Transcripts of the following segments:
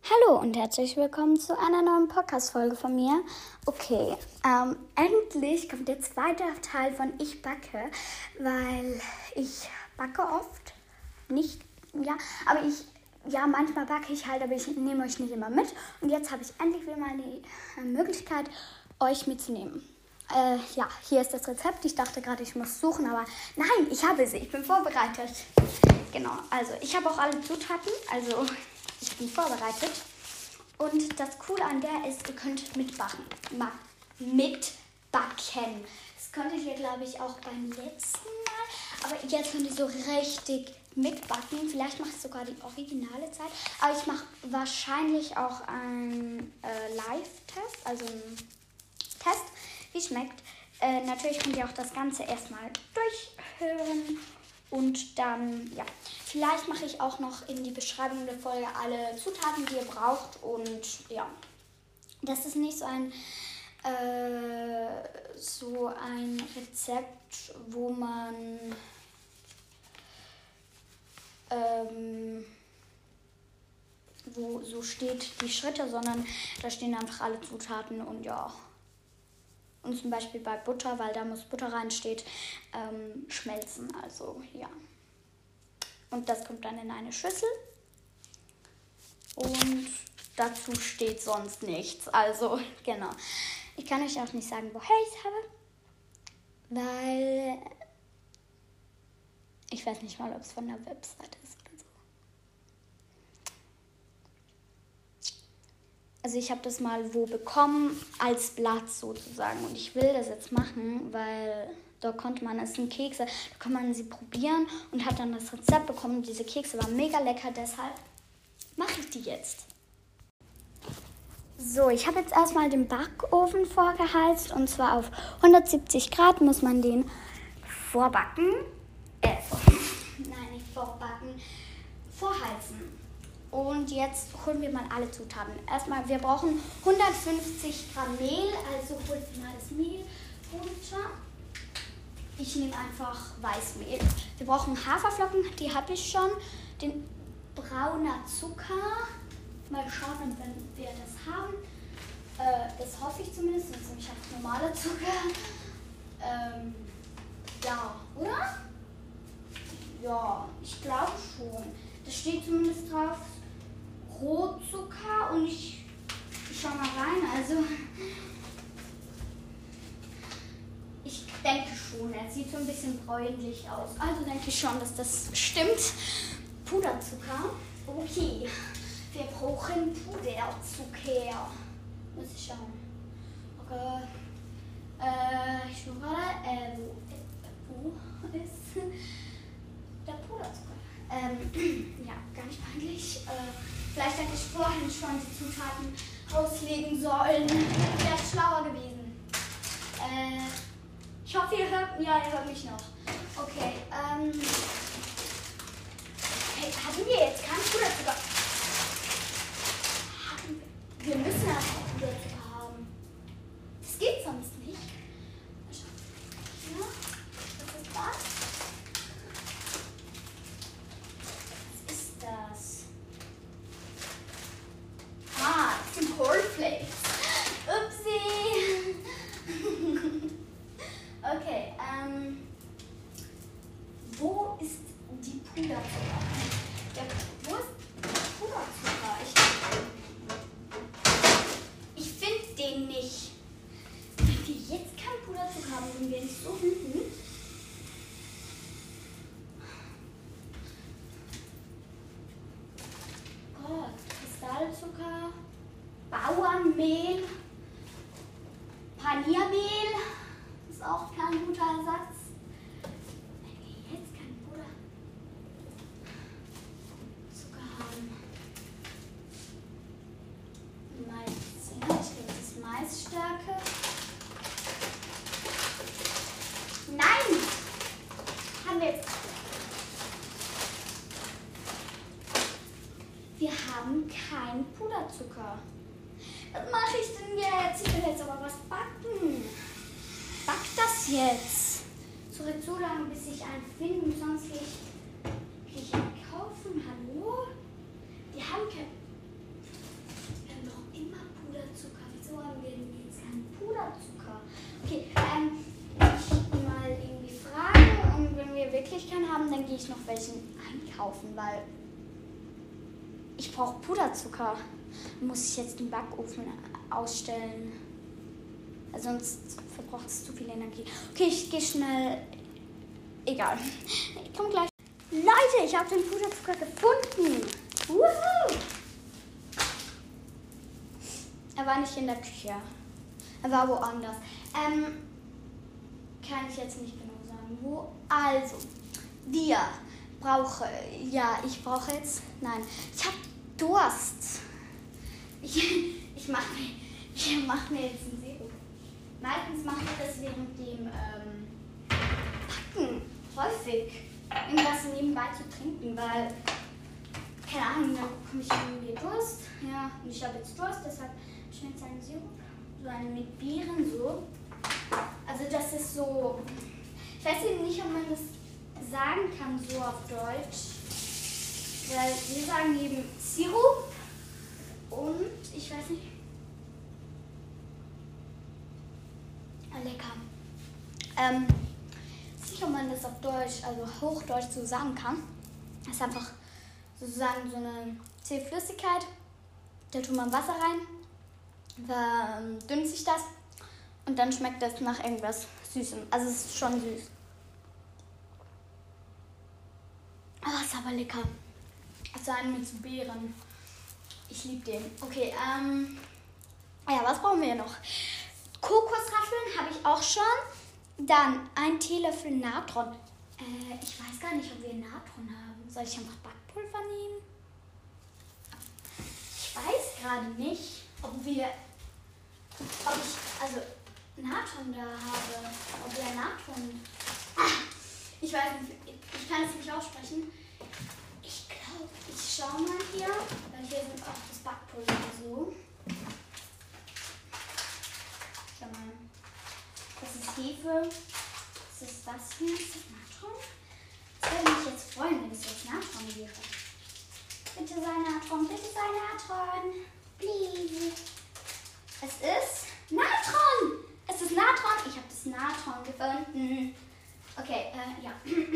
Hallo und herzlich willkommen zu einer neuen Podcast-Folge von mir. Okay, endlich kommt der zweite Teil von Ich backe, weil ich backe oft, nicht, manchmal backe ich halt, aber ich nehme euch nicht immer mit. Und jetzt habe ich endlich wieder mal die Möglichkeit, euch mitzunehmen. Hier ist das Rezept. Ich dachte gerade, ich muss suchen, aber nein, ich habe sie. Ich bin vorbereitet. Genau, also ich habe auch alle Zutaten, also ich bin vorbereitet. Und das Coole an der ist, ihr könnt mitbacken. Das konntet ihr, glaube ich, auch beim letzten Mal. Aber jetzt könnt ihr so richtig mitbacken. Vielleicht mache ich sogar die originale Zeit. Aber ich mache wahrscheinlich auch einen Live-Test, also einen Test, wie es schmeckt. Natürlich könnt ihr auch das Ganze erstmal durchhören. Und dann, vielleicht mache ich auch noch in die Beschreibung der Folge alle Zutaten, die ihr braucht. Und ja, das ist nicht so ein Rezept, wo man wo so steht die Schritte, sondern da stehen einfach alle Zutaten und ja. Und zum Beispiel bei Butter, weil da muss Butter reinsteht, schmelzen. Also ja. Und das kommt dann in eine Schüssel. Und dazu steht sonst nichts. Also genau. Ich kann euch auch nicht sagen, woher ich es habe. Weil ich weiß nicht mal, ob es von der Webseite ist oder so. Also ich habe das mal wo bekommen, als Blatt sozusagen. Und ich will das jetzt machen, weil da konnte man, es sind Kekse, da kann man sie probieren und hat dann das Rezept bekommen. Diese Kekse waren mega lecker, deshalb mache ich die jetzt. So, ich habe jetzt erstmal den Backofen vorgeheizt und zwar auf 170 Grad muss man den vorheizen. Und jetzt holen wir mal alle Zutaten. Erstmal, wir brauchen 150 Gramm Mehl, also holt mal das Mehl runter. Ich nehme einfach Weißmehl. Wir brauchen Haferflocken, die habe ich schon. Den brauner Zucker. Mal schauen, wenn wir das haben. Das hoffe ich zumindest, sonst nehme ich einfach normaler Zucker. Ja, oder? Ja, ich glaube schon. Das steht zumindest drauf. Rohzucker und ich schau mal rein, also ich denke schon, er sieht so ein bisschen bräunlich aus, also denke ich schon, dass das stimmt. Puderzucker, okay, wir brauchen Puderzucker, muss ich schauen, okay, ich schaue gerade, wo ist der Puderzucker? Ja, gar nicht peinlich. Vielleicht hätte ich vorhin schon die Zutaten auslegen sollen. Wäre schlauer gewesen. Ich hoffe, ihr hört mich noch. Okay, hatten wir jetzt keinen Puderzucker? Wir müssen aber auch Puderzucker haben. Das geht sonst nicht. Ja, was ist das? Cornflakes. Upsi. Okay, wo ist die Puderzucker? Wo ist der Puderzucker? Ich finde den nicht. Wenn wir jetzt keinen Puderzucker haben, sind wir nicht so wütend. Gott, Kristallzucker. Bauernmehl, Paniermehl ist auch kein guter Ersatz. Wenn wir jetzt keinen Puderzucker haben. Mais, ich glaube, das ist Maisstärke. Nein! Haben wir jetzt. Wir haben keinen Puderzucker. Was mache ich denn jetzt? Ich will jetzt aber was backen. Back das jetzt. Es dauert so lange, bis ich einen finde, sonst gehe ich einkaufen. Hallo? Die haben kein dann gehe ich noch welchen einkaufen, weil ich brauche Puderzucker. Muss ich jetzt den Backofen ausstellen. Sonst verbraucht es zu viel Energie. Okay, ich gehe schnell. Egal. Ich komme gleich. Leute, ich habe den Puderzucker gefunden. Woohoo! Er war nicht in der Küche. Er war woanders. Kann ich jetzt nicht genau sagen, wo. Also, ich brauche jetzt. Nein, ich habe Durst. Ich mache mir jetzt einen Sirup. Meistens mache ich das während dem Backen häufig. Irgendwas nebenbei zu trinken, weil, keine Ahnung, dann bekomme ich irgendwie Durst. Ja, und ich habe jetzt Durst, deshalb ich jetzt einen Sirup. So einen mit Beeren so. Also das ist so, ich weiß eben nicht, ob man das sagen kann so auf Deutsch. Weil wir sagen eben Sirup und ich weiß nicht. Lecker. Ich weiß nicht, ob man das auf Deutsch, also Hochdeutsch so sagen kann. Das ist einfach sozusagen so eine Zähflüssigkeit. Da tut man Wasser rein, verdünnt sich das und dann schmeckt das nach irgendwas Süßem. Also es ist schon süß. Aber es ist aber lecker. Also einen mit so Beeren. Ich liebe den. Okay, ja, was brauchen wir noch? Kokosrafeln habe ich auch schon. Dann ein Teelöffel Natron. Ich weiß gar nicht, ob wir Natron haben. Soll ich einfach Backpulver nehmen? Ich weiß gerade nicht, ob ich Natron da habe. Ob wir Natron... ich weiß nicht, ich kann es nicht aussprechen. Ich glaube, ich schaue mal hier, weil hier sind auch das Backpulver so. Schau mal. Das ist Hefe. Was ist das hier? Ist das Natron? Das würde mich jetzt freuen, wenn es jetzt Natron wäre. Bitte sei Natron, bitte sei Natron. Please. Es ist Natron. Es ist Natron. Ich habe das Natron gefunden. Okay, ja.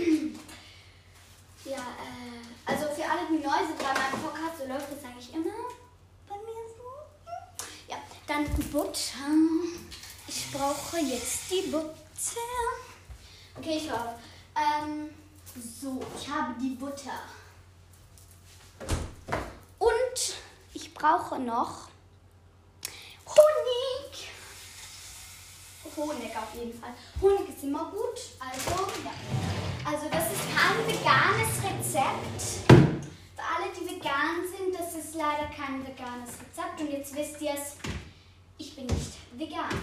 Ja, also für alle, die neu sind bei meinem Podcast, so läuft das eigentlich immer bei mir so. Ja, dann Butter. Ich brauche jetzt die Butter. Okay, ich habe. So, ich habe die Butter. Und ich brauche noch Honig. Honig auf jeden Fall. Honig ist immer gut. Also, ja. Also das ist kein veganes Rezept. Für alle, die vegan sind, das ist leider kein veganes Rezept. Und jetzt wisst ihr es, ich bin nicht vegan.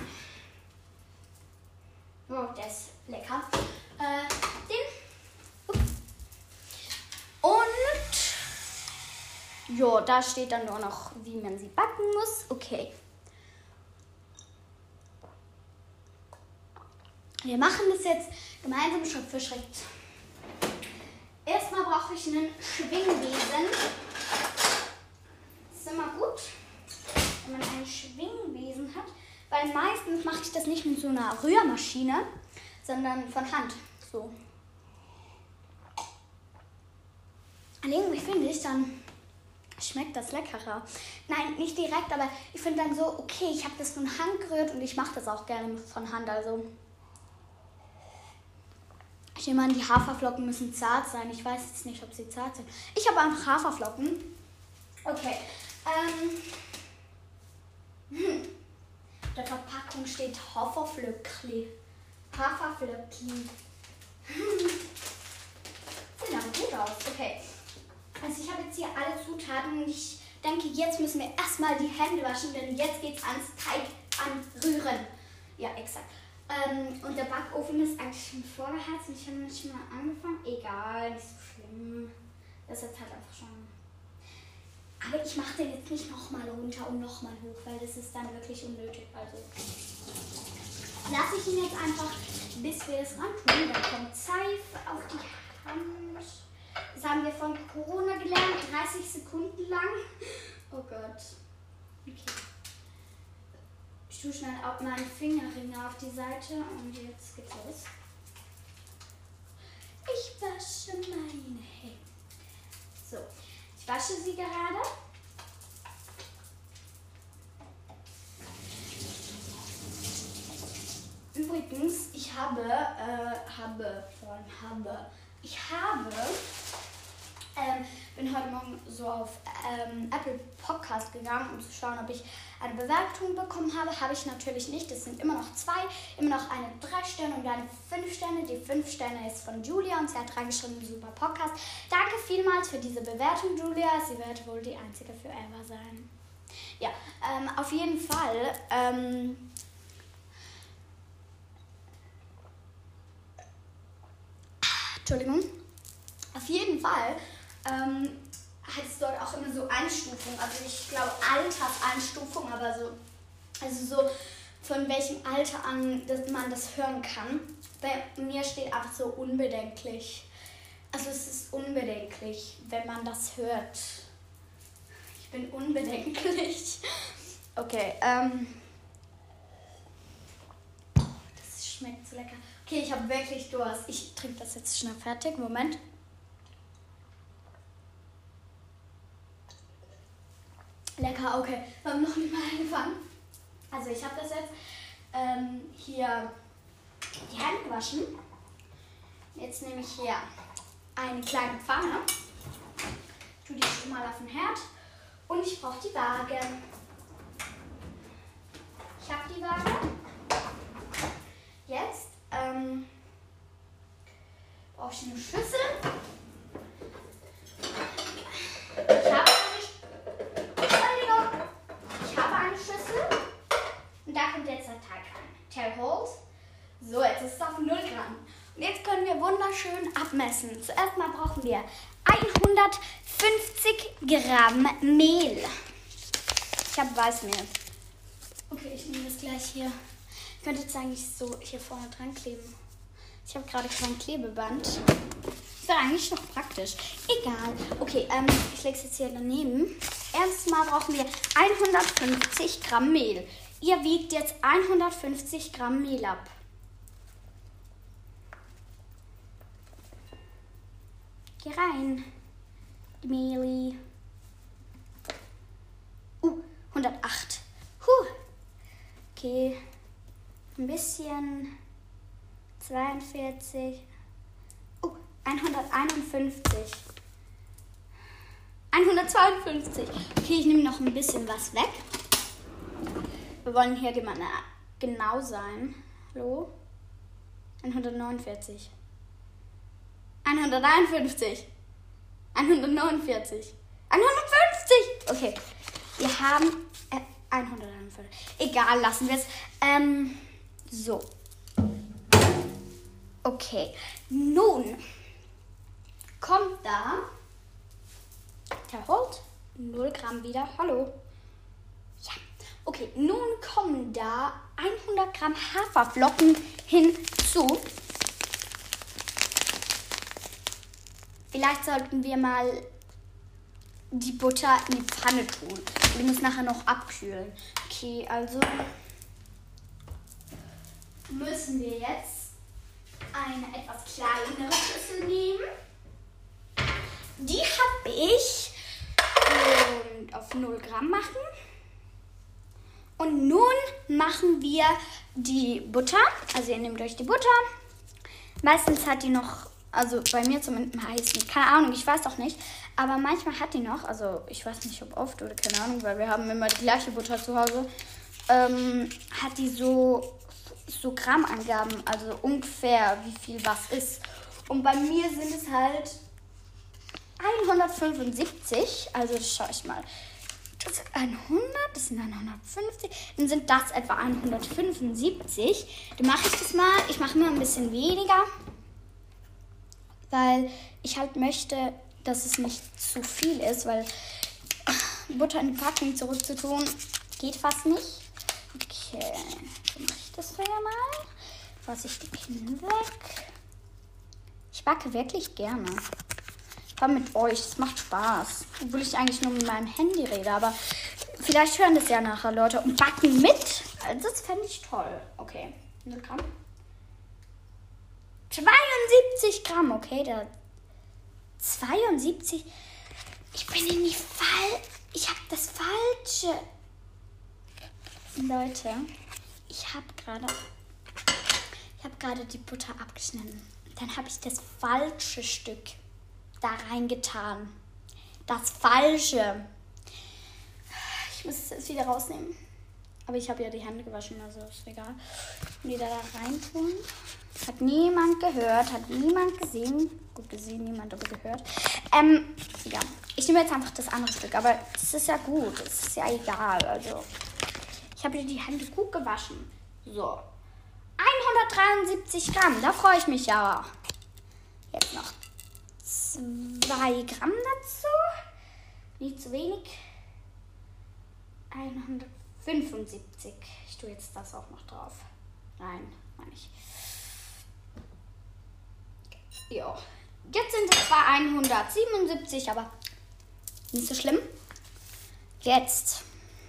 Oh, der ist lecker. Und ja, da steht dann nur noch, wie man sie backen muss. Okay. Wir machen das jetzt gemeinsam Schritt für Schritt. Erstmal brauche ich einen Schwingbesen. Das ist immer gut, wenn man einen Schwingbesen hat, weil meistens mache ich das nicht mit so einer Rührmaschine, sondern von Hand. So. Und irgendwie finde ich, dann schmeckt das leckerer. Nein, nicht direkt, aber ich finde dann so, okay, ich habe das von Hand gerührt und ich mache das auch gerne von Hand. Also ich nehme an, die Haferflocken müssen zart sein. Ich weiß jetzt nicht, ob sie zart sind. Ich habe einfach Haferflocken. Okay. Der Verpackung steht Haferflöckli. Haferflöckli. Sieht aber gut aus. Okay. Also ich habe jetzt hier alle Zutaten und ich denke, jetzt müssen wir erstmal die Hände waschen, denn jetzt geht es ans Teig anrühren. Ja, exakt. Und der Backofen ist eigentlich schon vorgeheizt und ich habe nicht mal angefangen. Egal, nicht so schlimm. Das ist jetzt halt einfach schon. Aber ich mache den jetzt nicht nochmal runter und nochmal hoch, weil das ist dann wirklich unnötig. Also lasse ich ihn jetzt einfach, bis wir es ran tun. Dann kommt Seife auf die Hand. Das haben wir von Corona gelernt, 30 Sekunden lang. Oh Gott. Okay. Ich tue schnell auch meinen Fingerringe auf die Seite und jetzt geht's los. Ich wasche meine Hände. So, ich wasche sie gerade. Übrigens, ich bin heute Morgen so auf Apple Podcast gegangen, um zu schauen, ob ich eine Bewertung bekommen habe. Habe ich natürlich nicht. Es sind immer noch 2, immer noch eine 3 Sterne und eine 5 Sterne. Die 5 Sterne ist von Julia und sie hat reingeschrieben, super Podcast. Danke vielmals für diese Bewertung, Julia. Sie wird wohl die einzige für ever sein. Ja, auf jeden Fall. Entschuldigung. Auf jeden Fall hat es dort auch immer so Einstufungen. Also ich glaube Alterseinstufung, aber so, also so von welchem Alter an dass man das hören kann. Bei mir steht einfach so unbedenklich. Also es ist unbedenklich, wenn man das hört. Ich bin unbedenklich. Okay, das schmeckt so lecker. Okay, ich habe wirklich Durst. Ich trinke das jetzt schnell fertig. Moment. Lecker, okay. Wir haben noch nicht mal angefangen. Also ich habe das jetzt hier die Hände gewaschen. Jetzt nehme ich hier eine kleine Pfanne. Tue die schon mal auf den Herd. Und ich brauche die Waage. Ich habe die Waage. Jetzt brauche ich eine Schüssel. Ich habe eine Schüssel. Und da kommt jetzt der Teig rein. Tellhold. So, jetzt ist es auf 0 Gramm. Und jetzt können wir wunderschön abmessen. Zuerst mal brauchen wir 150 Gramm Mehl. Ich habe Weißmehl. Okay, ich nehme das gleich hier. Ich könnte jetzt eigentlich so hier vorne dran kleben. Ich habe gerade kein Klebeband. Ist ja eigentlich noch praktisch. Egal. Okay, ich lege es jetzt hier daneben. Erstmal brauchen wir 150 Gramm Mehl. Ihr wiegt jetzt 150 Gramm Mehl ab. Geh rein. Die Mehli. 108. Okay. Ein bisschen. 42. 151. 152. Okay, ich nehme noch ein bisschen was weg. Wir wollen hier genau sein. Hallo? 149. 151. 149. 150. Okay. Wir haben 151. Egal, lassen wir es. So. Okay. Nun kommt da der Holt 0 Gramm wieder. Hallo. Ja. Okay, nun kommen da 100 Gramm Haferflocken hinzu. Vielleicht sollten wir mal die Butter in die Pfanne tun. Die muss nachher noch abkühlen. Okay, also müssen wir jetzt eine etwas kleinere Schüssel nehmen. Die habe ich und auf 0 Gramm machen. Und nun machen wir die Butter. Also ihr nehmt euch die Butter. Meistens hat die noch, also bei mir zumindest heißen, keine Ahnung, ich weiß auch nicht. Aber manchmal hat die noch, also ich weiß nicht, ob oft oder keine Ahnung, weil wir haben immer die gleiche Butter zu Hause. Hat die so Grammangaben, also ungefähr wie viel was ist. Und bei mir sind es halt 175, also schaue ich mal. Das sind 100, das sind 150, dann sind das etwa 175. Dann mache ich das mal, ich mache mir ein bisschen weniger, weil ich halt möchte, dass es nicht zu viel ist, weil Butter in die Packung zurückzutun geht fast nicht. Okay, dann mache ich das wieder mal. Vorsichtig hinweg. Ich backe wirklich gerne. Vor allem mit euch, es macht Spaß. Obwohl ich eigentlich nur mit meinem Handy rede, aber vielleicht hören das ja nachher Leute und backen mit. Das fände ich toll. Okay, 0 Gramm. 72 Gramm, okay, 72. Ich bin in die Ich habe das Falsche. Leute, ich habe gerade die Butter abgeschnitten. Dann habe ich das falsche Stück da reingetan. Das Falsche. Ich muss es jetzt wieder rausnehmen. Aber ich habe ja die Hände gewaschen, also ist egal. Wieder da reintun. Hat niemand gehört, hat niemand gesehen. Gut gesehen, niemand aber gehört. Ja, ich nehme jetzt einfach das andere Stück. Aber das ist ja gut, das ist ja egal. Also, ich habe die Hände gut gewaschen. So. 173 Gramm, da freue ich mich ja. Jetzt noch 2 Gramm dazu. Nicht zu wenig. 175. Ich tue jetzt das auch noch drauf. Nein, meine ich. Ja. Jetzt sind es zwar 177, aber nicht so schlimm. Jetzt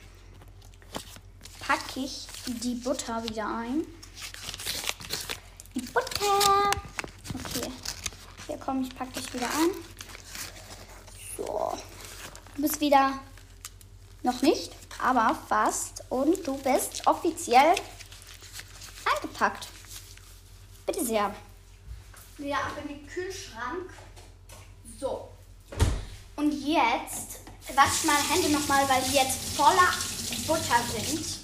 packe ich die Butter wieder ein. Die Butter. Okay. Hier komm, ich packe dich wieder ein. So. Du bist wieder noch nicht, aber fast. Und du bist offiziell eingepackt. Bitte sehr. Wieder ab in den Kühlschrank. So. Und jetzt wasche ich meine Hände nochmal, weil die jetzt voller Butter sind.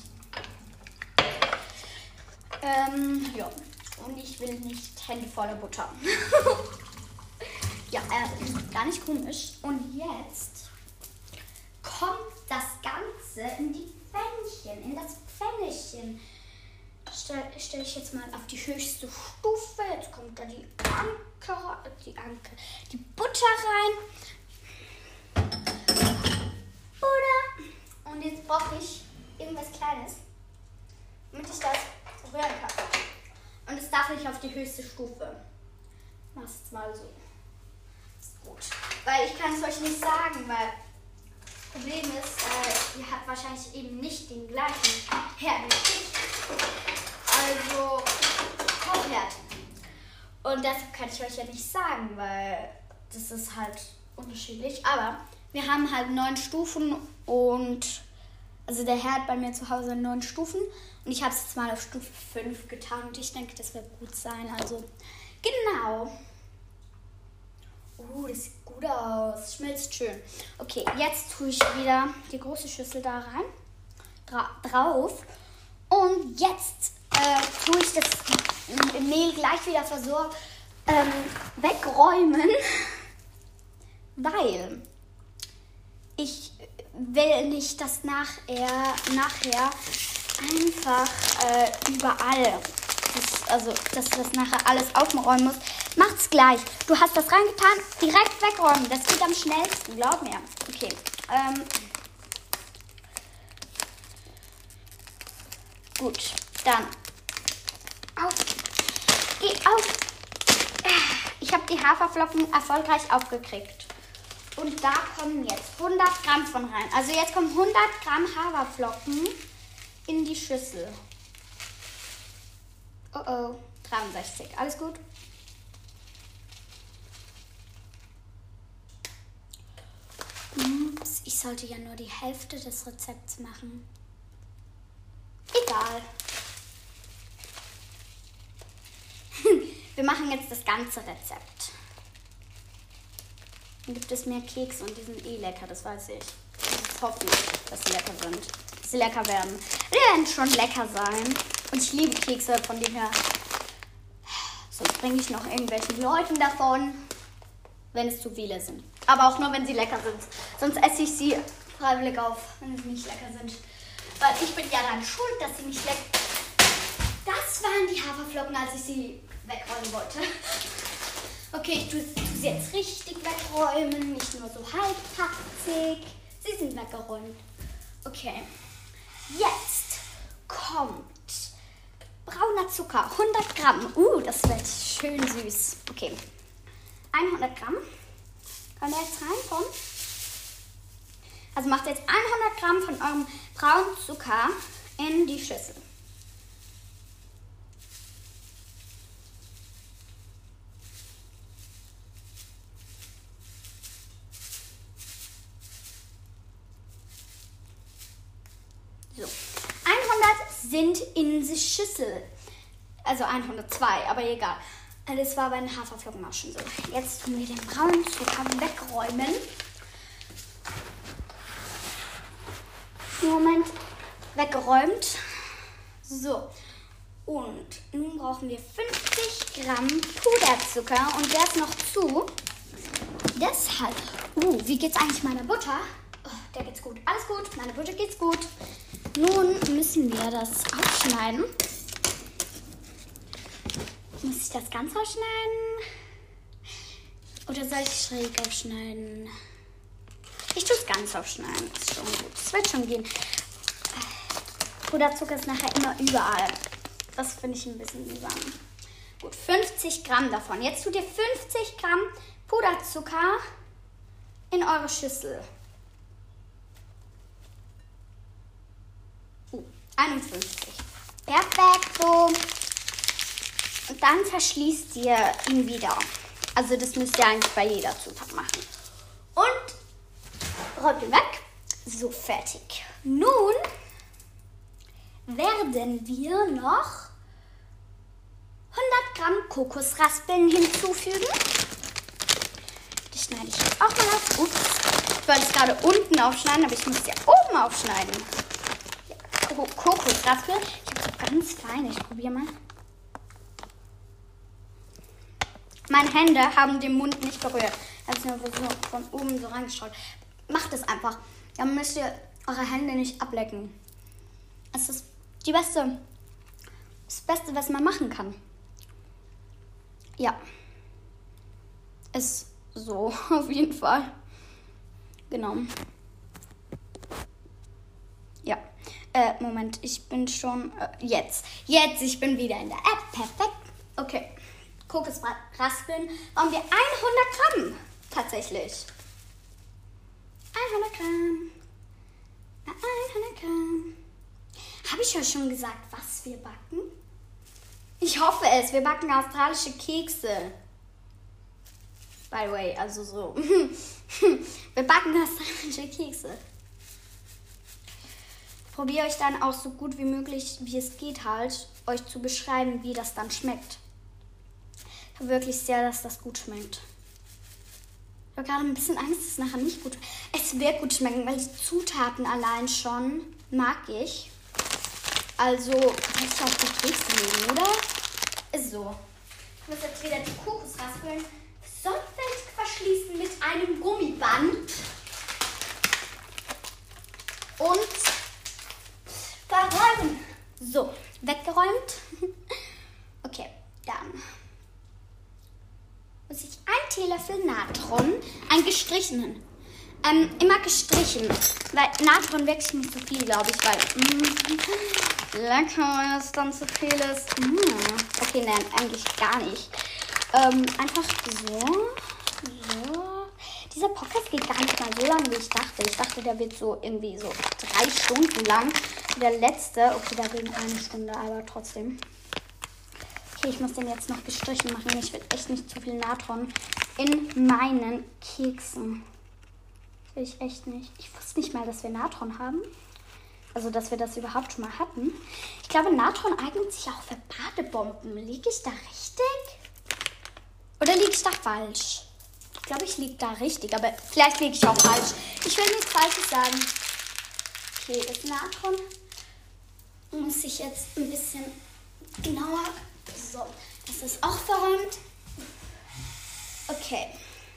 Ja. Und ich will nicht Hände voller Butter. Ja, gar nicht komisch. Und jetzt kommt das Ganze in die Pfännchen, in das Pfännchen. Stell ich jetzt mal auf die höchste Stufe. Jetzt kommt da die Butter rein. Butter. Und jetzt brauche ich irgendwas Kleines, damit ich das rühren kann. Und es darf nicht auf die höchste Stufe. Mach's jetzt mal so. Ist gut. Weil ich kann es euch nicht sagen, weil das Problem ist, ihr habt wahrscheinlich eben nicht den gleichen Herd wie ich. Also Kochherd. Und deshalb kann ich euch ja nicht sagen, weil das ist halt unterschiedlich. Aber wir haben halt 9 Stufen und also der Herd bei mir zu Hause 9 Stufen. Und ich habe es jetzt mal auf Stufe 5 getan und ich denke, das wird gut sein. Also genau. Das sieht gut aus. Schmilzt schön. Okay, jetzt tue ich wieder die große Schüssel da rein. Drauf. Und jetzt tue ich das Mehl gleich wieder wegräumen. Weil ich will nicht, dass nachher einfach überall, dass das nachher alles aufräumen muss. Macht's gleich. Du hast das reingetan, direkt wegräumen. Das geht am schnellsten, glaub mir. Okay. Gut, dann auf. Geh auf. Ich habe die Haferflocken erfolgreich aufgekriegt. Und da kommen jetzt 100 Gramm von rein. Also jetzt kommen 100 Gramm Haferflocken in die Schüssel. Oh, 63. Alles gut? Ups, ich sollte ja nur die Hälfte des Rezepts machen. Egal. Wir machen jetzt das ganze Rezept. Dann gibt es mehr Kekse und die sind eh lecker, das weiß ich. Ich hoffe, dass sie lecker sind. Dass sie lecker werden. Die werden schon lecker sein. Und ich liebe Kekse, von dem her. Sonst bringe ich noch irgendwelchen Leuten davon, wenn es zu viele sind. Aber auch nur, wenn sie lecker sind. Sonst esse ich sie freiwillig auf, wenn sie nicht lecker sind. Weil ich bin ja dann schuld, dass sie nicht lecker... Das waren die Haferflocken, als ich sie wegräumen wollte. Okay, ich tue sie jetzt richtig wegräumen, nicht nur so halbpatzig. Sie sind weggeräumt. Okay, jetzt kommt brauner Zucker, 100 Gramm. Das wird schön süß. Okay, 100 Gramm. Kann der jetzt reinkommen? Also macht jetzt 100 Gramm von eurem braunen Zucker in die Schüssel. sind in die Schüssel. Also 102, aber egal. Das war bei den Haferflocken auch schon so. Jetzt tun wir den braunen Zucker wegräumen. Moment, weggeräumt. So, und nun brauchen wir 50 Gramm Puderzucker und der ist noch zu. Deshalb, wie geht's eigentlich meiner Butter? Oh, der geht's gut. Alles gut, meiner Butter geht's gut. Nun müssen wir das aufschneiden. Muss ich das ganz aufschneiden? Oder soll ich schräg aufschneiden? Ich tue es ganz aufschneiden. Ist schon gut. Das wird schon gehen. Puderzucker ist nachher immer überall. Das finde ich ein bisschen mühsam. Gut, 50 Gramm davon. Jetzt tut ihr 50 Gramm Puderzucker in eure Schüssel. 51. Perfekt, so. Und dann verschließt ihr ihn wieder. Also das müsst ihr eigentlich bei jeder Zutat machen. Und räumt ihn weg. So, fertig. Nun werden wir noch 100 Gramm Kokosraspeln hinzufügen. Die schneide ich jetzt auch mal auf. Ups, ich wollte es gerade unten aufschneiden, aber ich muss ja oben aufschneiden. Ja, Kokosraspeln. Ich habe so ganz fein. Ich probiere mal. Meine Hände haben den Mund nicht berührt. Ich habe es nur von oben so reingeschaut. Macht es einfach. Dann müsst ihr eure Hände nicht ablecken. Es ist das Beste, was man machen kann. Ja. Ist so, auf jeden Fall. Genau. Ja. Moment, ich bin schon... Jetzt, ich bin wieder in der App. Perfekt. Okay. Kokosraspeln brauchen wir 100 Gramm. Tatsächlich. 100 Gramm. 100 Gramm. Habe ich euch schon gesagt, was wir backen? Ich hoffe es. Wir backen australische Kekse. By the way, also so. Wir backen australische Kekse. Ich probiere euch dann auch so gut wie möglich, wie es geht halt, euch zu beschreiben, wie das dann schmeckt. Ich habe wirklich sehr, dass das gut schmeckt. Ich habe gerade ein bisschen Angst, dass es nachher nicht gut schmeckt. Es wird gut schmecken, weil die Zutaten allein schon mag ich. Also kann ich auch die Kekse nehmen, oder? Ist so. Ich muss jetzt wieder die Kokosraspeln sorgfältig verschließen mit einem Gummiband. Und verräumen. So, weggeräumt. Okay, dann muss ich einen Teelöffel Natron, einen gestrichenen. Immer gestrichen, weil Natron wächst nicht so viel, glaube ich, weil lecker, wenn das dann zu viel ist. Okay, nein, eigentlich gar nicht. Einfach so. Dieser Podcast geht gar nicht mal so lang, wie ich dachte. Ich dachte, der wird so irgendwie so 3 Stunden lang. Der letzte, okay, da ging 1 Stunde, aber trotzdem. Okay, ich muss den jetzt noch gestrichen machen. Ich will echt nicht zu viel Natron in meinen Keksen. Das will ich echt nicht. Ich wusste nicht mal, dass wir Natron haben. Also, dass wir das überhaupt schon mal hatten. Ich glaube, Natron eignet sich auch für Badebomben. Liege ich da richtig? Oder liege ich da falsch? Ich glaube, ich liege da richtig, aber vielleicht liege ich auch falsch. Ich will nichts Falsches sagen. Okay, das Natron muss ich jetzt ein bisschen genauer... So, das ist auch verräumt. Okay.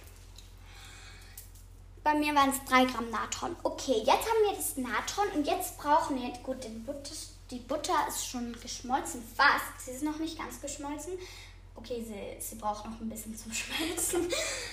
Bei mir waren es 3 Gramm Natron. Okay, jetzt haben wir das Natron und jetzt brauchen wir... Gut, die Butter ist schon geschmolzen, fast. Sie ist noch nicht ganz geschmolzen. Okay, sie braucht noch ein bisschen zum Schmelzen.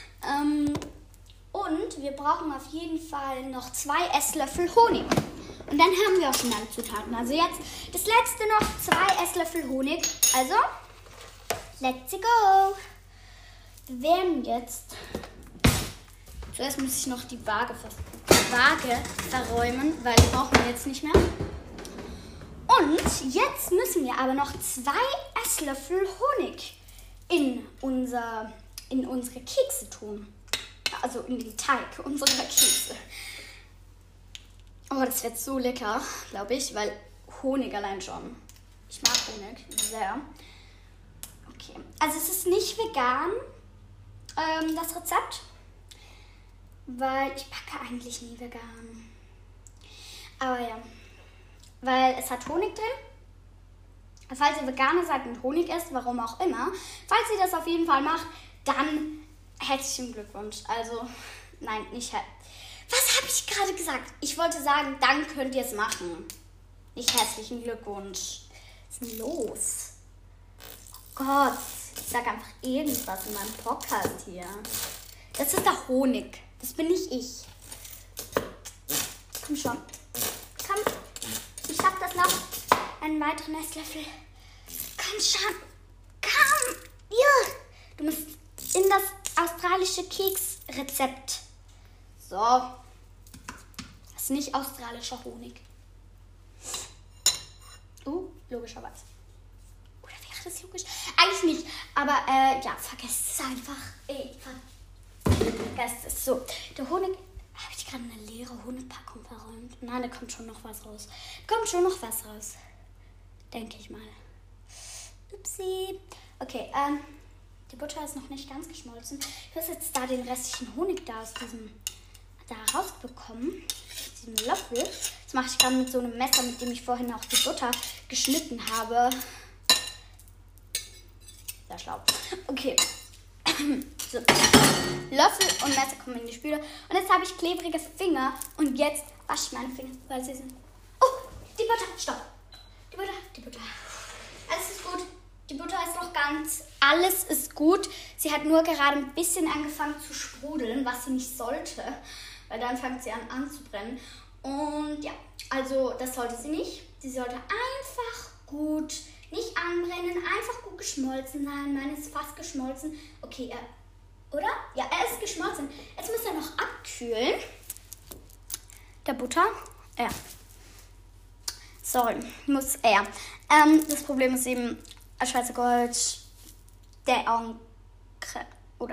Und wir brauchen auf jeden Fall noch 2 Esslöffel Honig. Und dann haben wir auch schon alle Zutaten. Also jetzt das letzte noch 2 Esslöffel Honig. Also, let's go. Wir werden jetzt... Zuerst muss ich noch die Waage verräumen, weil die brauchen wir jetzt nicht mehr. Und jetzt müssen wir aber noch 2 Esslöffel Honig in unsere Kekse tun. Also in den Teig unserer Kekse. Oh, das wird so lecker, glaube ich, weil Honig allein schon. Ich mag Honig sehr. Okay, also es ist nicht vegan, das Rezept, weil ich backe eigentlich nie vegan. Aber ja, weil es hat Honig drin. Falls ihr Veganer seid und Honig esst, warum auch immer, falls ihr das auf jeden Fall macht, dann herzlichen Glückwunsch. Also, nein, nicht Was habe ich gerade gesagt? Ich wollte sagen, dann könnt ihr es machen. Nicht herzlichen Glückwunsch. Was ist denn los? Oh Gott, ich sage einfach irgendwas in meinem Podcast hier. Das ist der Honig. Das bin nicht ich. Komm schon. Komm. Ich schaff das noch. Einen weiteren Esslöffel. Komm schon. Komm. Ja. Du musst in das australische Keksrezept. So. Das ist nicht australischer Honig. Logischerweise. Oder wäre das logisch? Eigentlich nicht. Aber ja, vergesst es einfach. Vergesst es. So, der Honig. Habe ich gerade eine leere Honigpackung verräumt? Nein, da kommt schon noch was raus. Denke ich mal. Upsi. Okay, die Butter ist noch nicht ganz geschmolzen. Ich muss jetzt da den restlichen Honig da rausbekommen. Mit diesem Löffel. Das mache ich gerade mit so einem Messer, mit dem ich vorhin auch die Butter geschnitten habe. Sehr schlau. Okay. So. Löffel und Messer kommen in die Spüle. Und jetzt habe ich klebrige Finger. Und jetzt wasche ich meine Finger, weil sie sind... Oh, die Butter. Stopp. Die Butter. Alles ist gut. Die Butter ist noch ganz... Alles ist gut. Sie hat nur gerade ein bisschen angefangen zu sprudeln, was sie nicht sollte. Weil dann fängt sie an anzubrennen. Und ja, also das sollte sie nicht. Sie sollte einfach gut... Nicht anbrennen, einfach gut geschmolzen sein. Meine ist fast geschmolzen. Okay, oder? Ja, er ist geschmolzen. Jetzt muss er noch abkühlen. Der Butter. Ja. Sorry, muss er. Das Problem ist eben, Schweizer Gold, der Encre, oder?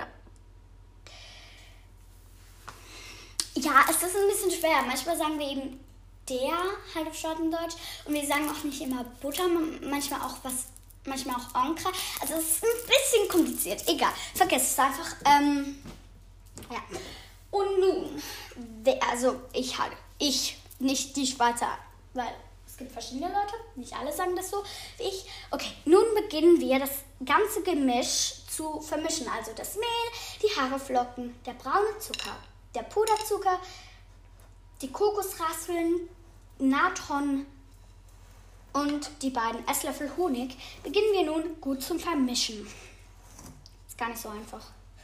Ja, es ist ein bisschen schwer. Manchmal sagen wir eben der halt auf Schweizerdeutsch. Und wir sagen auch nicht immer Butter, manchmal auch Encre. Also es ist ein bisschen kompliziert. Egal, vergesst es einfach. Ja. Und nun, also ich, nicht die Schweizer, weil es gibt verschiedene Leute, nicht alle sagen das so wie ich. Okay, nun beginnen wir das ganze Gemisch zu vermischen. Also das Mehl, die Haferflocken, der braune Zucker, der Puderzucker, die Kokosraspeln, Natron und die beiden Esslöffel Honig beginnen wir nun gut zum Vermischen. Ist gar nicht so einfach.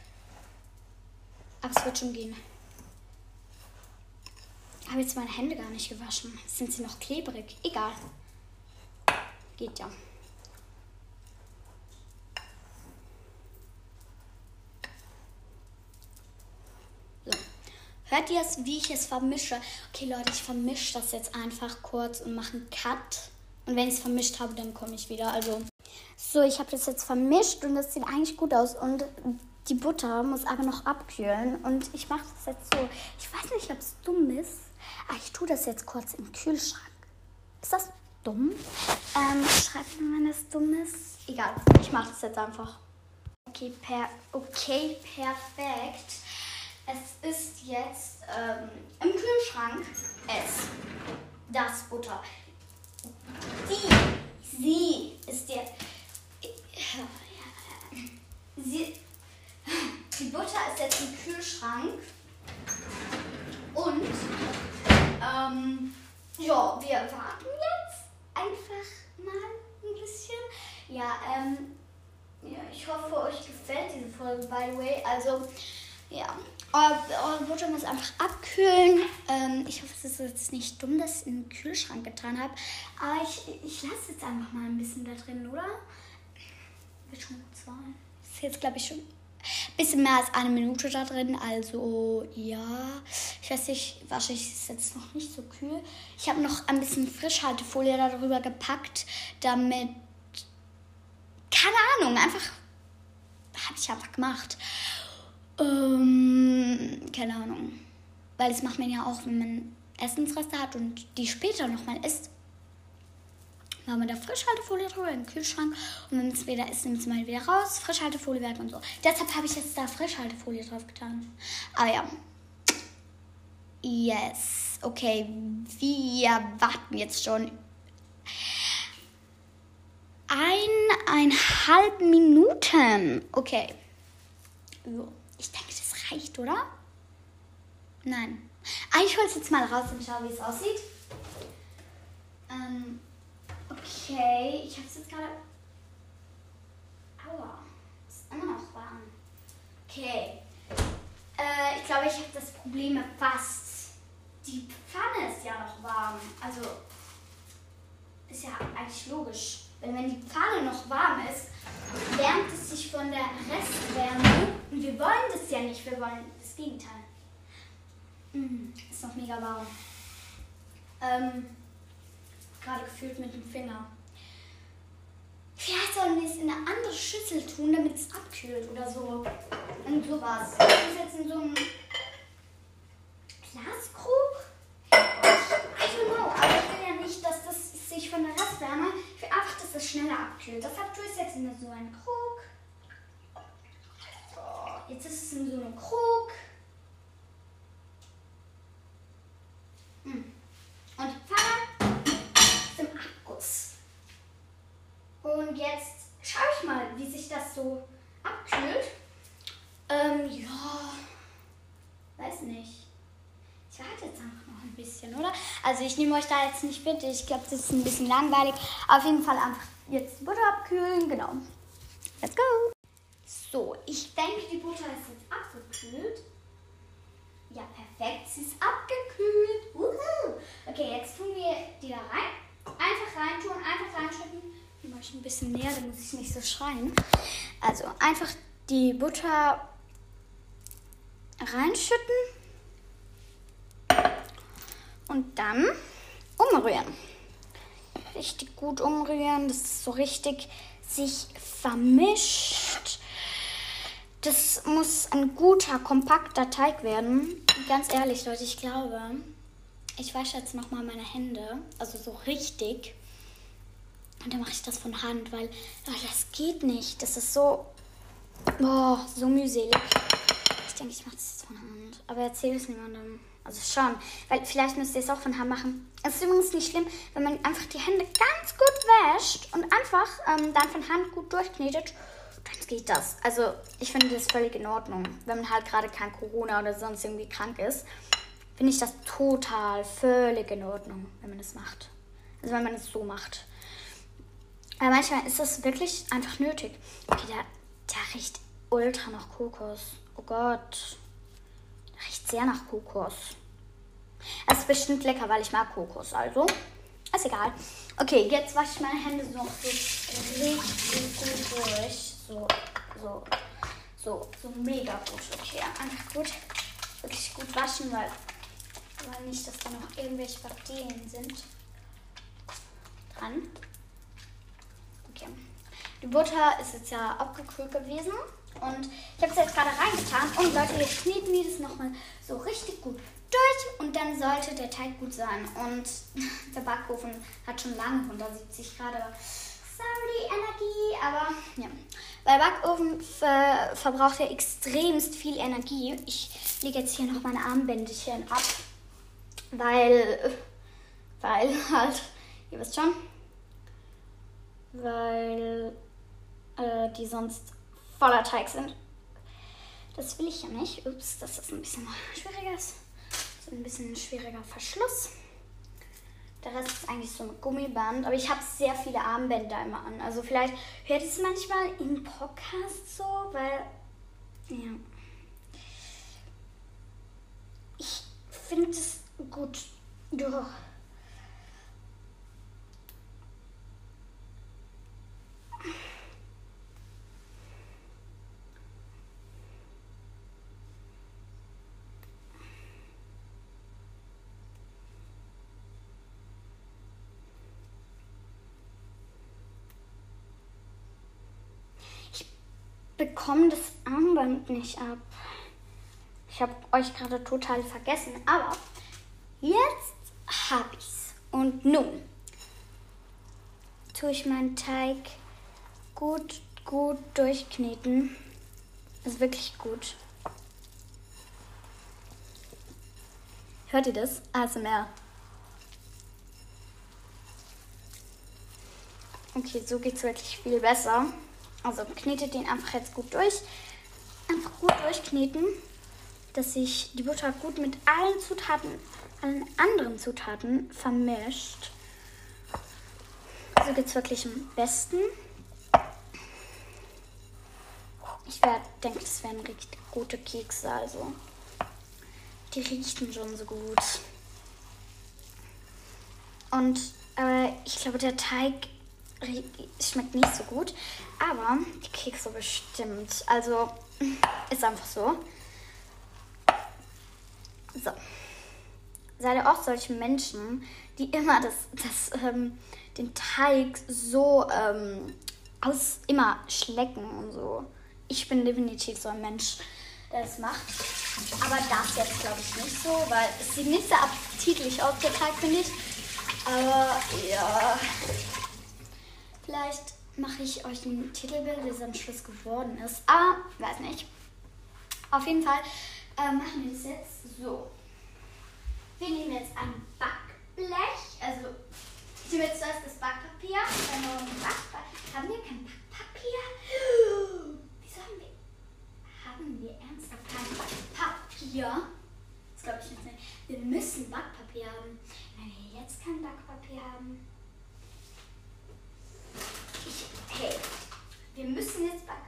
Aber es wird schon gehen. Ich habe jetzt meine Hände gar nicht gewaschen. Jetzt sind sie noch klebrig. Egal. Geht ja. Hört ihr es, wie ich es vermische? Okay, Leute, ich vermische das jetzt einfach kurz und mache einen Cut. Und wenn ich es vermischt habe, dann komme ich wieder. Also, so, ich habe das jetzt vermischt und das sieht eigentlich gut aus. Und die Butter muss aber noch abkühlen. Und ich mache das jetzt so. Ich weiß nicht, ob es dumm ist, aber ich tue das jetzt kurz im Kühlschrank. Ist das dumm? Schreibt mir, wenn das dumm ist. Egal, ich mache das jetzt einfach. Okay, perfekt. Es ist jetzt im Kühlschrank das Butter. Sie ist jetzt... Die Butter ist jetzt im Kühlschrank. Und ja, wir warten jetzt einfach mal ein bisschen. Ja, ich hoffe, euch gefällt diese Folge, by the way. Also, ja, eure Butter muss einfach abkühlen. Ich hoffe, es ist jetzt nicht dumm, dass ich in den Kühlschrank getan habe. Aber ich lasse jetzt einfach mal ein bisschen da drin, oder? Wird schon gut sein. Ist jetzt, glaube ich, schon ein bisschen mehr als 1 Minute da drin. Also, ja. Ich weiß nicht, wahrscheinlich ist es jetzt noch nicht so kühl. Ich habe noch ein bisschen Frischhaltefolie darüber gepackt, damit... Keine Ahnung, habe ich einfach gemacht. Keine Ahnung. Weil das macht man ja auch, wenn man Essensreste hat und die später nochmal isst. machen wir da Frischhaltefolie drüber in den Kühlschrank. Und wenn es wieder ist, nehmen wir es mal wieder raus. Frischhaltefolie weg und so. Deshalb habe ich jetzt da Frischhaltefolie drauf getan. Aber ja. Yes. Okay, wir warten jetzt schon 1,5 Minuten. Okay. So. Ich denke, das reicht, oder? Nein. Ich hole es jetzt mal raus und schaue, wie es aussieht. Okay, ich habe es jetzt gerade... Aua, ist immer noch warm. Okay, ich glaube, ich habe das Problem erfasst. Die Pfanne ist ja noch warm. Also, ist ja eigentlich logisch. Wenn die Pfanne noch warm ist, wärmt es sich von der Restwärme. Und wir wollen das ja nicht, wir wollen das Gegenteil. Ist noch mega warm. Gerade gefühlt mit dem Finger. Vielleicht sollen wir es in eine andere Schüssel tun, damit es abkühlt oder so. Und sowas. Das ist jetzt in so einem Glaskrug. I don't know, aber ich will ja nicht, dass das sich von der Restwärme, ich will einfach, dass das schneller abkühlt. Deshalb tue ich es jetzt in so einen Krug. So, jetzt ist es in so einem Krug. Und Pfanne ist im Abguss. Und jetzt schaue ich mal, wie sich das so abkühlt. Ja, weiß nicht. Ich warte jetzt einfach noch ein bisschen, oder? Also ich nehme euch da jetzt nicht mit. Ich glaube, das ist ein bisschen langweilig. Auf jeden Fall einfach jetzt die Butter abkühlen. Genau. Let's go. So, ich denke, die Butter ist jetzt abgekühlt. Ja, perfekt. Sie ist abgekühlt. Okay, jetzt tun wir die da rein. Einfach reintun, einfach reinschütten. Die mache ich ein bisschen näher, dann muss ich nicht so schreien. Also einfach die Butter reinschütten. Und dann umrühren. Richtig gut umrühren, dass es so richtig sich vermischt. Das muss ein guter, kompakter Teig werden. Ganz ehrlich, Leute, ich glaube, ich wasche jetzt nochmal meine Hände, also so richtig. Und dann mache ich das von Hand, weil das geht nicht. Das ist so, so mühselig. Ich denke, ich mache das jetzt von Hand. Aber erzähle es niemandem. Also schon, weil vielleicht müsst ihr es auch von Hand machen. Es ist übrigens nicht schlimm, wenn man einfach die Hände ganz gut wäscht und einfach dann von Hand gut durchknetet. Dann geht das. Also ich finde das völlig in Ordnung. Wenn man halt gerade kein Corona oder sonst irgendwie krank ist, finde ich das völlig in Ordnung, wenn man das macht. Also wenn man es so macht. Aber manchmal ist das wirklich einfach nötig. Okay, der riecht ultra nach Kokos. Oh Gott. Der riecht sehr nach Kokos. Es ist bestimmt lecker, weil ich mag Kokos. Also, ist egal. Okay, jetzt wasche ich meine Hände so richtig gut durch. So mega gut. Okay, einfach gut. Wirklich gut waschen, weil nicht, dass da noch irgendwelche Bakterien sind dran. Okay. Die Butter ist jetzt ja abgekühlt gewesen und ich habe es jetzt gerade reingetan. Und Leute, jetzt kneten wir das nochmal so richtig gut durch und dann sollte der Teig gut sein. Und der Backofen hat schon lange 170 Grad. Sorry, Energie, aber ja. Weil Backofen verbraucht ja extremst viel Energie. Ich lege jetzt hier noch meine Armbändchen ab, weil halt, ihr wisst schon, weil die sonst voller Teig sind. Das will ich ja nicht. Ups, dass das ein bisschen schwieriger ist. So ein bisschen ein schwieriger Verschluss. Der Rest ist eigentlich so ein Gummiband. Aber ich habe sehr viele Armbänder immer an. Also vielleicht hört es manchmal im Podcast so, weil, ja. Ich finde es gut. Doch. Bekomme das Armband nicht ab. Ich habe euch gerade total vergessen, aber jetzt habe ich's. Und nun tue ich meinen Teig gut durchkneten. Also wirklich gut. Hört ihr das? ASMR. Okay, so geht es wirklich viel besser. Also knetet den einfach jetzt gut durch. Einfach gut durchkneten, dass sich die Butter gut mit allen anderen Zutaten vermischt. So geht es wirklich am besten. Ich denke, das wären richtig gute Kekse. Also die riechen schon so gut. Und ich glaube, der Teig schmeckt nicht so gut, aber die Kekse bestimmt. Also ist einfach so. So. Seid ihr auch solche Menschen, die immer den Teig so immer schlecken und so? Ich bin definitiv so ein Mensch, der das macht. Aber das jetzt glaube ich nicht so, weil es sieht nicht sehr appetitlich aus, der Teig, finde ich. Aber ja, vielleicht mache ich euch ein Titelbild, wie es am Schluss geworden ist. Aber, weiß nicht. Auf jeden Fall machen wir das jetzt so. Wir nehmen jetzt ein Backblech. Also, ich nehme jetzt zuerst das Backpapier. Haben wir kein Backpapier? Wieso haben wir ernsthaft kein Backpapier? Das glaube ich nicht. Wir müssen Backpapier haben. Wenn wir jetzt kein Backpapier haben. Hey, wir müssen jetzt backen.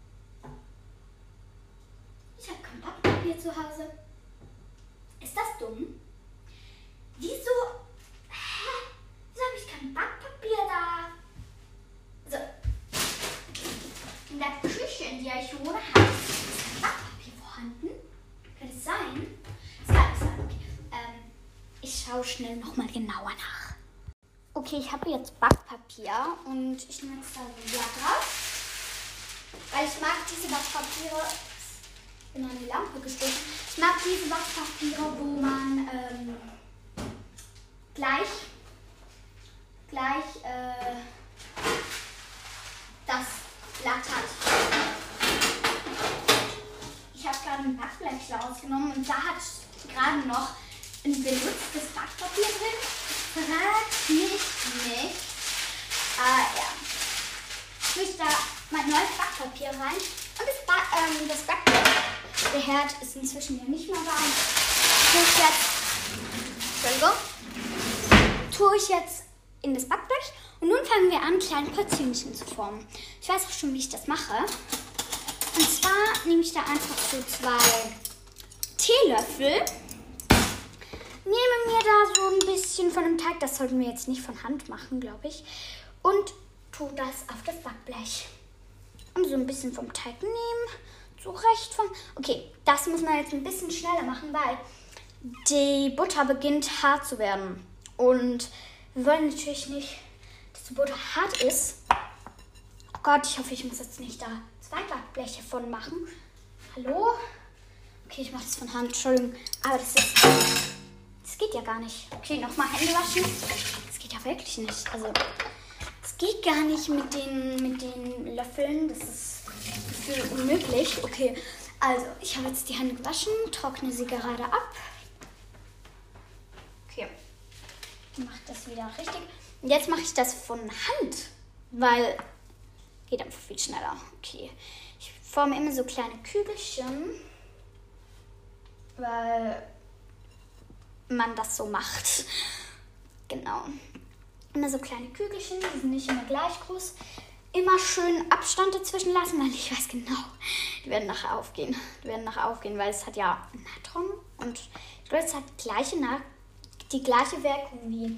Ich habe kein Backpapier zu Hause. Ist das dumm? Wieso? Wieso habe ich kein Backpapier da? So. In der Küche, in der ich wohne, habe ich Backpapier vorhanden. Kann es sein? Das kann nicht sein. Okay. Ich schaue schnell nochmal genauer nach. Okay, ich habe jetzt Backpapier und ich nehme jetzt da ein Blatt raus. Weil ich mag diese Backpapiere. Ich bin an die Lampe gestoßen. Ich mag diese Backpapiere, wo man gleich das Blatt hat. Ich habe gerade ein Backblech rausgenommen und da hat gerade noch ein benutztes Backpapier drin. Frag mich nicht. Ja. Ich mische da mein neues Backpapier rein. Und das Backblech, der Herd ist inzwischen ja nicht mehr warm. Tue ich jetzt in das Backblech. Und nun fangen wir an, kleine Portionchen zu formen. Ich weiß auch schon, wie ich das mache. Und zwar nehme ich da einfach so 2 Teelöffel. Nehme mir da so ein bisschen von dem Teig, das sollten wir jetzt nicht von Hand machen, glaube ich, und tue das auf das Backblech. Und so ein bisschen vom Teig nehmen, zurecht von... Okay, das muss man jetzt ein bisschen schneller machen, weil die Butter beginnt hart zu werden. Und wir wollen natürlich nicht, dass die Butter hart ist. Oh Gott, ich hoffe, ich muss jetzt nicht da 2 Backbleche von machen. Hallo? Okay, ich mache das von Hand, Entschuldigung, aber das geht ja gar nicht. Okay, nochmal Hände waschen. Das geht ja wirklich nicht. Also, es geht gar nicht mit den Löffeln. Das ist gefühlt unmöglich. Okay, also, ich habe jetzt die Hände gewaschen, trockne sie gerade ab. Okay, ich mache das wieder richtig. Und jetzt mache ich das von Hand, weil geht einfach viel schneller. Okay, ich forme immer so kleine Kügelchen, weil man das so macht. Genau. Immer so kleine Kügelchen, die sind nicht immer gleich groß. Immer schön Abstand dazwischen lassen, weil ich weiß genau, die werden nachher aufgehen. Weil es hat ja Natron und ich glaube, es hat die gleiche Wirkung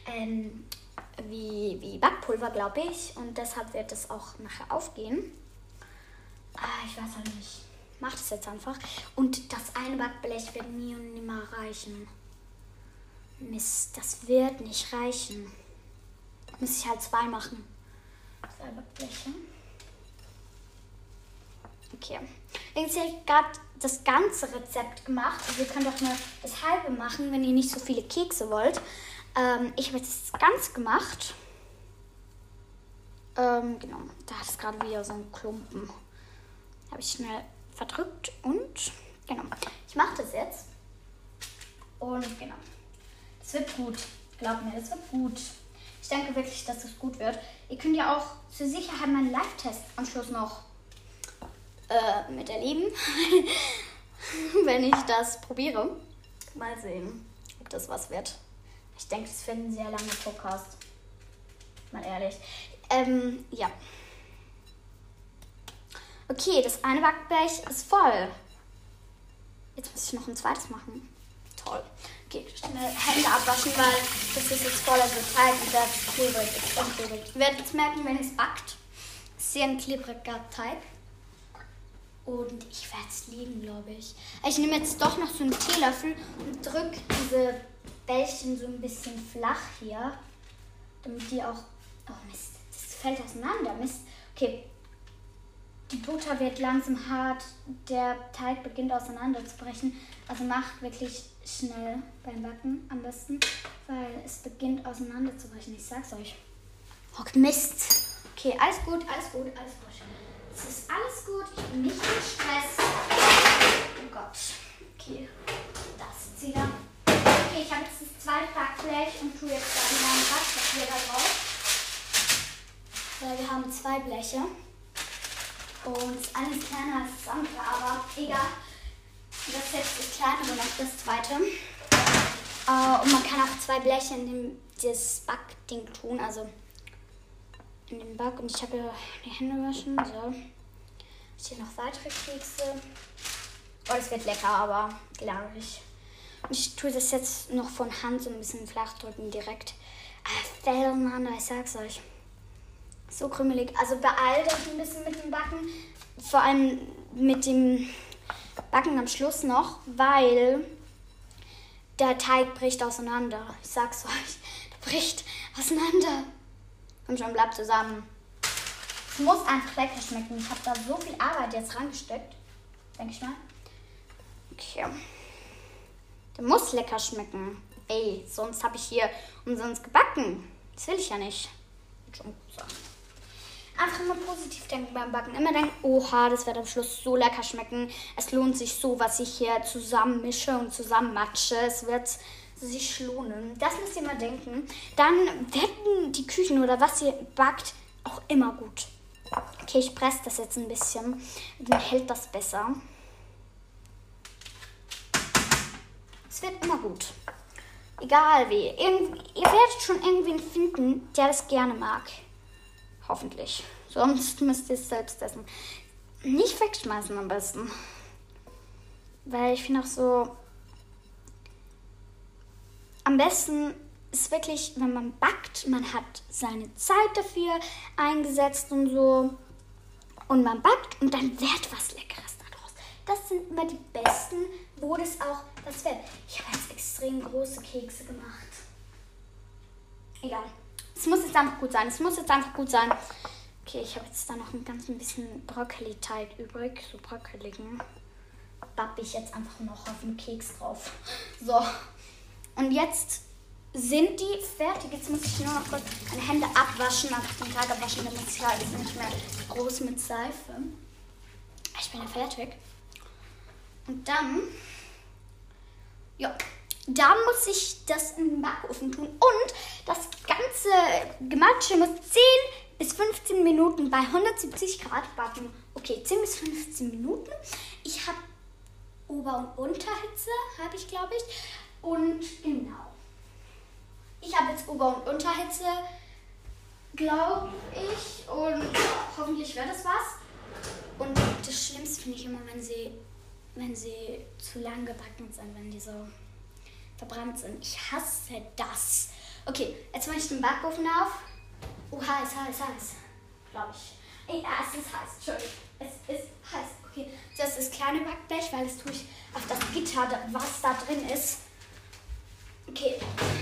wie Backpulver, glaube ich. Und deshalb wird es auch nachher aufgehen. Ich weiß auch nicht. Ich mache das jetzt einfach. Und das eine Backblech wird nie und nimmer reichen. Mist, das wird nicht reichen. Muss ich halt 2 machen. 2 Backbleche. Okay. Jetzt habe ich gerade das ganze Rezept gemacht. Also ihr könnt auch nur das halbe machen, wenn ihr nicht so viele Kekse wollt. Ich habe jetzt das ganz gemacht. Genau, da hat es gerade wieder so einen Klumpen. Habe ich schnell verdrückt und genau. Ich mache das jetzt. Und genau. Das wird gut. Glaubt mir, das wird gut. Ich denke wirklich, dass es gut wird. Ihr könnt ja auch zur Sicherheit meinen Live-Test am Schluss noch miterleben. Wenn ich das probiere. Mal sehen, ob das was wird. Ich denke, es wird ein sehr langer Podcast. Mal ehrlich. Ja. Okay, das eine Backblech ist voll. Jetzt muss ich noch ein zweites machen. Toll. Okay, schnell Hände abwaschen, weil das ist jetzt voller so Teig und das ist klebrig. Extrem klebrig. Ihr werdet es merken, wenn es backt. Es ist sehr ein klebriger Teig. Und ich werde es lieben, glaube ich. Ich nehme jetzt doch noch so einen Teelöffel und drücke diese Bällchen so ein bisschen flach hier. Damit die auch... Oh Mist, das fällt auseinander. Mist. Okay. Die Butter wird langsam hart. Der Teig beginnt auseinanderzubrechen. Also macht wirklich schnell beim Backen am besten. Weil es beginnt auseinanderzubrechen. Ich sag's euch. Oh Mist. Okay, alles gut, alles gut, alles gut. Es ist alles gut, ich bin nicht im Stress. Oh Gott. Okay, das ist wieder. Okay, ich habe jetzt das zweite Backblech und tue jetzt da wieder ein Backpapier da drauf. Weil wir haben zwei Bleche. Und das eine ist kleiner als das andere, aber egal. Das jetzt ist kleiner, aber noch das zweite. Und man kann auch zwei Bleche in das Backding tun, also in den Back. Und ich habe ja die Hände waschen. So. Ich hier noch weitere Kekse. Oh, das wird lecker, aber glaube ich. Und ich tue das jetzt noch von Hand so ein bisschen flach drücken direkt. Fällt auseinander, ich sag's euch. So krümelig. Also beeilt euch ein bisschen mit dem Backen. Vor allem mit dem Backen am Schluss noch, weil der Teig bricht auseinander. Ich sag's euch. Der bricht auseinander. Und schon bleibt zusammen. Es muss einfach lecker schmecken. Ich habe da so viel Arbeit jetzt rangesteckt. Denke ich mal. Okay. Der muss lecker schmecken. Ey, sonst habe ich hier umsonst gebacken. Das will ich ja nicht. Wird schon gut sein. Einfach immer positiv denken beim Backen. Immer denken, oha, das wird am Schluss so lecker schmecken. Es lohnt sich so, was ich hier zusammen mische und zusammen matsche. Es wird sich lohnen. Das müsst ihr mal denken. Dann werden die Küchen oder was ihr backt auch immer gut. Okay, ich presse das jetzt ein bisschen. Dann hält das besser. Es wird immer gut. Egal wie. Ihr werdet schon irgendwen finden, der das gerne mag. Hoffentlich. Sonst müsst ihr es selbst essen. Nicht wegschmeißen am besten. Weil ich finde auch so... Am besten ist wirklich, wenn man backt, man hat seine Zeit dafür eingesetzt und so. Und man backt und dann wird was Leckeres daraus. Das sind immer die besten, wo das auch was wird. Ich habe jetzt extrem große Kekse gemacht. Egal. Es muss jetzt einfach gut sein. Es muss jetzt einfach gut sein. Okay, ich habe jetzt da noch ein ganz bisschen Brokkoli-Teig übrig. So brokkoligen. Bappe ich jetzt einfach noch auf den Keks drauf. So. Und jetzt sind die fertig. Jetzt muss ich nur noch kurz meine Hände abwaschen, einfach den Teig abwaschen, damit es ja jetzt nicht mehr groß mit Seife. Ich bin ja fertig. Und dann, ja, da muss ich das in den Backofen tun. Und das ganze Gematsche muss 10 bis 15 Minuten bei 170 Grad backen. Okay, 10 bis 15 Minuten. Ich habe Ober- und Unterhitze, habe ich, glaube ich. Und genau. Ich habe jetzt Ober- und Unterhitze, glaube ich. Und hoffentlich wird es was. Und das Schlimmste finde ich immer, wenn sie zu lang gebacken sind, wenn die so verbrannt sind. Ich hasse das. Okay, jetzt mache ich den Backofen auf. Oh, heiß. Glaube ich. Ja, es ist heiß. Entschuldigung. Es ist heiß. Okay, das ist das kleine Backblech, weil das tue ich auf das Gitter, was da drin ist. Okay.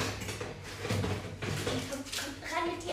Komm, ran mit dir.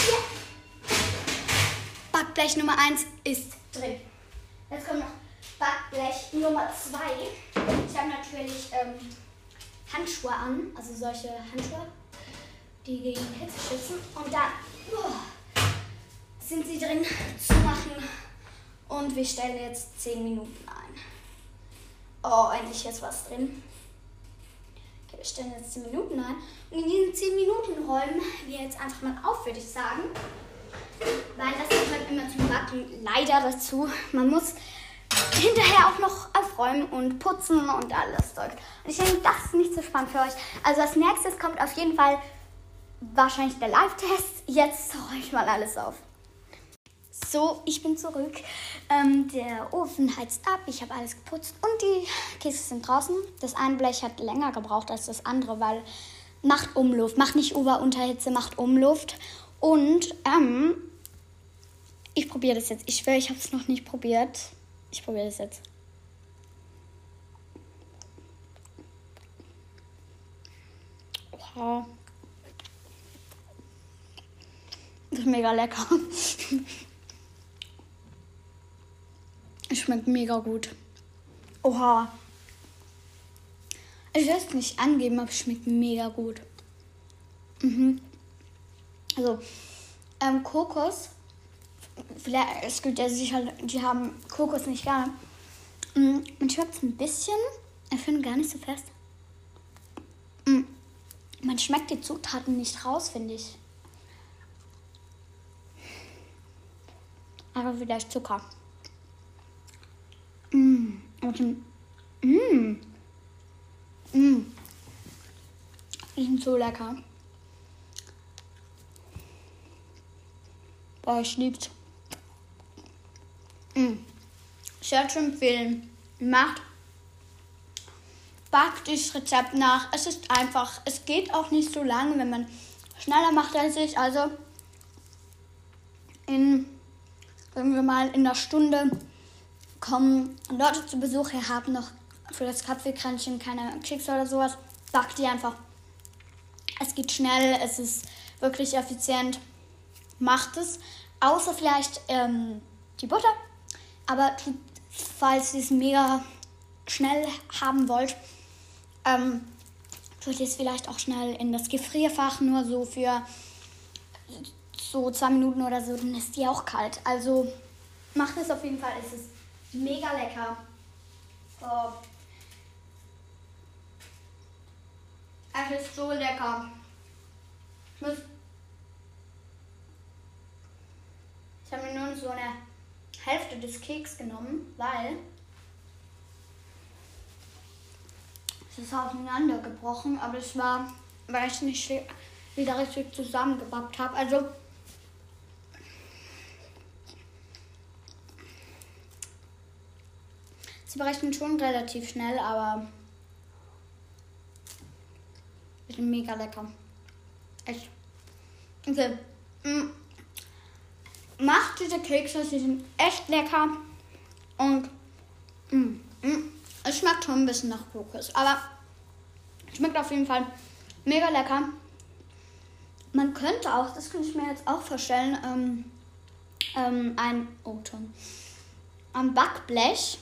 Backblech Nummer 1 ist drin. Jetzt kommt noch Backblech Nummer 2. Ich habe natürlich Handschuhe an, also solche Handschuhe, die gegen Hitze schützen. Und dann sind sie drin zu machen. Und wir stellen jetzt 10 Minuten ein. Oh, endlich ist was drin. Okay, wir stellen jetzt 10 Minuten ein. Und in diesen 10 Minuten räumen wir jetzt einfach mal auf, würde ich sagen. Weil das gehört immer zum Backen leider dazu. Man muss hinterher auch noch aufräumen und putzen und alles Zeug. Und ich denke, das ist nicht so spannend für euch. Also als nächstes kommt auf jeden Fall wahrscheinlich der Live-Test. Jetzt räume ich mal alles auf. So, ich bin zurück. Der Ofen heizt ab, ich habe alles geputzt und die Kekse sind draußen. Das eine Blech hat länger gebraucht als das andere, weil macht Umluft. Macht nicht Ober-Unterhitze, macht Umluft. Und ich probiere das jetzt. Ich schwöre, ich habe es noch nicht probiert. Ich probiere das jetzt. Oha. Das ist mega lecker. Es schmeckt mega gut. Oha. Ich will es nicht angeben, aber es schmeckt mega gut. Also, Kokos. Vielleicht, es gibt ja sicher, die haben Kokos nicht gerne. Man schmeckt es ein bisschen. Ich finde gar nicht so fest. Man schmeckt die Zutaten nicht raus, finde ich. Aber vielleicht Zucker. Die sind so lecker. Boah, ich lieb's. Ich würde schon empfehlen, backt das Rezept nach. Es ist einfach, es geht auch nicht so lange, wenn man schneller macht als ich. Also sagen wir mal, in einer Stunde kommen Leute zu Besuch. Ihr habt noch für das Kapfelkränzchen keine Kekse oder sowas. Backt die einfach. Es geht schnell, es ist wirklich effizient. Macht es. Außer vielleicht die Butter. Aber falls ihr es mega schnell haben wollt, tut ihr es vielleicht auch schnell in das Gefrierfach. Nur so für so 2 Minuten oder so, dann ist die auch kalt. Also macht es auf jeden Fall. Es ist mega lecker. Oh. Es ist so lecker. Ich habe mir nur so eine Hälfte des Keks genommen, weil es ist auseinandergebrochen, aber es war, weil ich nicht wieder richtig zusammengebappt habe. Also sie berechnen schon relativ schnell, aber die sind mega lecker. Echt. Okay. Macht diese Kekse, sie sind echt lecker. Und es schmeckt schon ein bisschen nach Kokos. Aber schmeckt auf jeden Fall mega lecker. Man könnte auch, das könnte ich mir jetzt auch vorstellen, am Backblech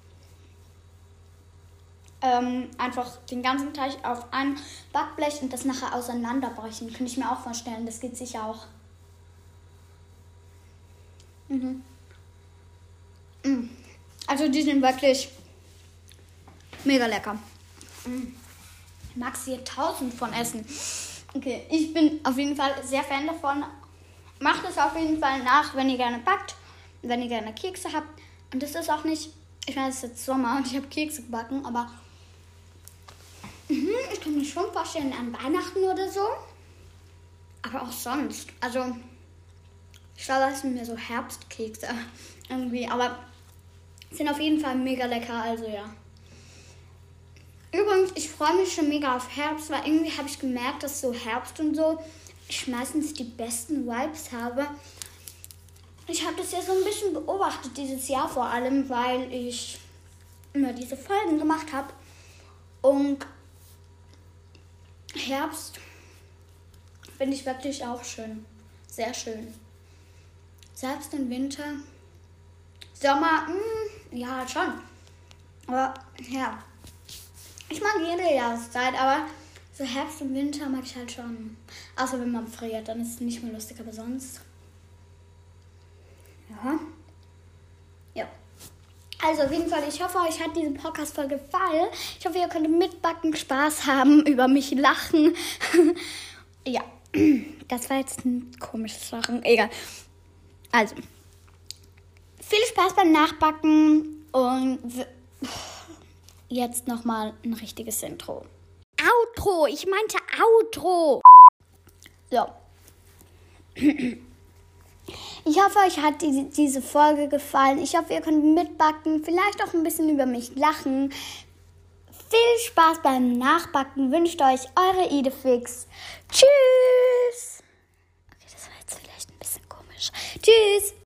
einfach den ganzen Teig auf ein Backblech und das nachher auseinanderbrechen. Könnte ich mir auch vorstellen, das geht sicher auch. Also die sind wirklich mega lecker. Ich mag sie 1000 von essen. Okay, ich bin auf jeden Fall sehr Fan davon. Macht es auf jeden Fall nach, wenn ihr gerne backt, wenn ihr gerne Kekse habt. Und das ist auch nicht, ich meine, es ist jetzt Sommer und ich habe Kekse gebacken, aber ich kann mir schon vorstellen, an Weihnachten oder so. Aber auch sonst. Also ich glaube, das sind mir so Herbstkekse irgendwie, aber sind auf jeden Fall mega lecker, also ja. Übrigens, ich freue mich schon mega auf Herbst, weil irgendwie habe ich gemerkt, dass so Herbst und so ich meistens die besten Vibes habe. Ich habe das ja so ein bisschen beobachtet dieses Jahr vor allem, weil ich immer diese Folgen gemacht habe. Und Herbst finde ich wirklich auch schön. Sehr schön. Herbst und Winter. Sommer, ja, schon. Aber, ja. Ich mag jede Jahreszeit, aber so Herbst und Winter mag ich halt schon. Außer wenn man friert, dann ist es nicht mehr lustig, aber sonst. Ja. Ja. Also auf jeden Fall, ich hoffe, euch hat diese Podcast-Folge gefallen. Ich hoffe, ihr könnt mitbacken, Spaß haben, über mich lachen. Ja, das war jetzt ein komisches Lachen. Egal. Also, viel Spaß beim Nachbacken und jetzt nochmal ein richtiges Intro. Outro, ich meinte Outro. So. Ich hoffe, euch hat diese Folge gefallen. Ich hoffe, ihr könnt mitbacken, vielleicht auch ein bisschen über mich lachen. Viel Spaß beim Nachbacken wünscht euch eure Idefix. Tschüss! Okay, das war jetzt vielleicht ein bisschen komisch. Tschüss!